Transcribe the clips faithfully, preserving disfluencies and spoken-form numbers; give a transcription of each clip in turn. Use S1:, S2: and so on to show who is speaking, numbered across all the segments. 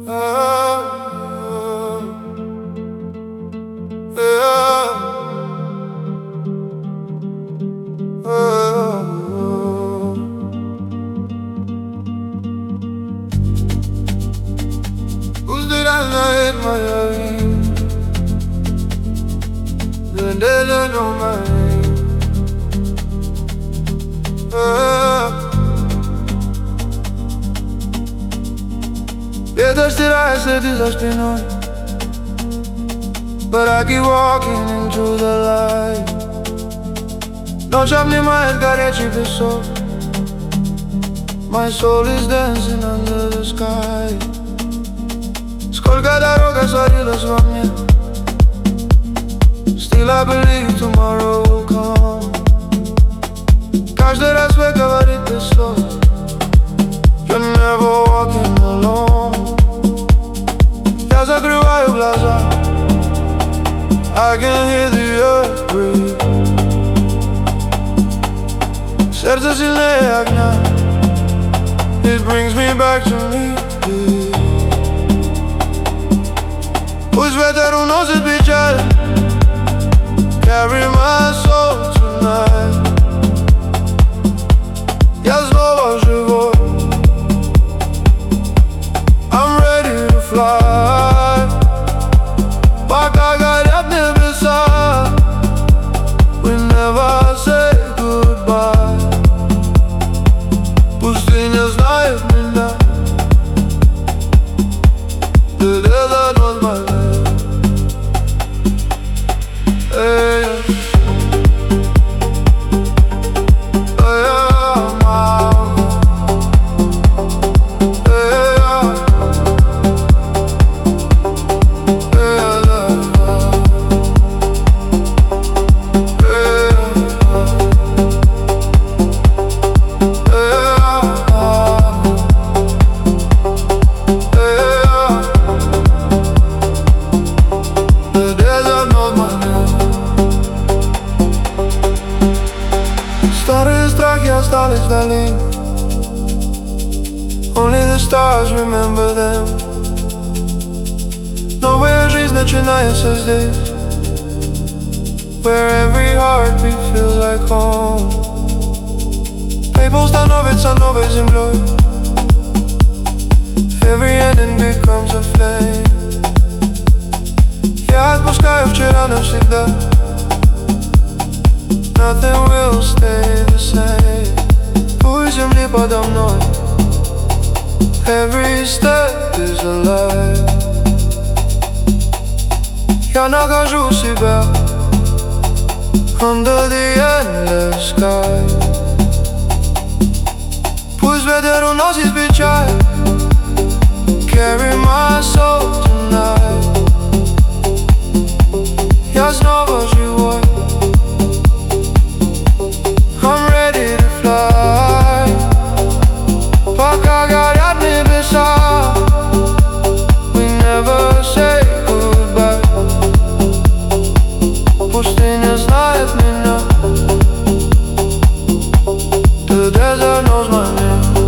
S1: Uzdirenler etmeyin, döndelen olmayın. Piedras tiradas de las penas, but I keep walking into the light. Noche обнимает горячий песок. My soul is dancing under the sky. Сколько дорог освоилось во мне, still I believe tomorrow will come. Каждый раз вы говорит без слов, you're never walking alone. Я закрываю глаза, I can hear the earth breathe. Сердце сильнее огня, it brings me back to me. Пусть ветер уносит печаль, carry my soul tonight. Я снова живой, I'm ready to fly. Пока горят небеса, we never say goodbye. Пустыня знает меня, the desert was my land. Hey, старые страхи остались вдали, only the stars remember them. Новая жизнь начинается здесь, where every heartbeat feels like home. People становится новой землей, every ending becomes a flame. Я отпускаю вчера навсегда, nothing will stay the same. Пусть земли подо мной, every step is alive. Я нахожу себя under the endless sky. Пусть ветер уносит печаль, carry my soul tonight. Я снова живой, I'm ready to fly. Пока горят небеса, we never say goodbye. Пустыня знает меня, the desert knows my name.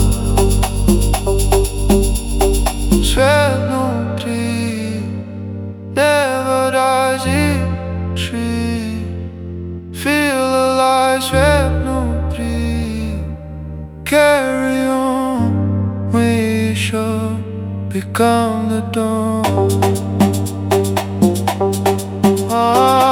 S1: Свет внутри never dies each tree. Feel alive, свет внутри. Carry on, we shall become the dawn. Ah.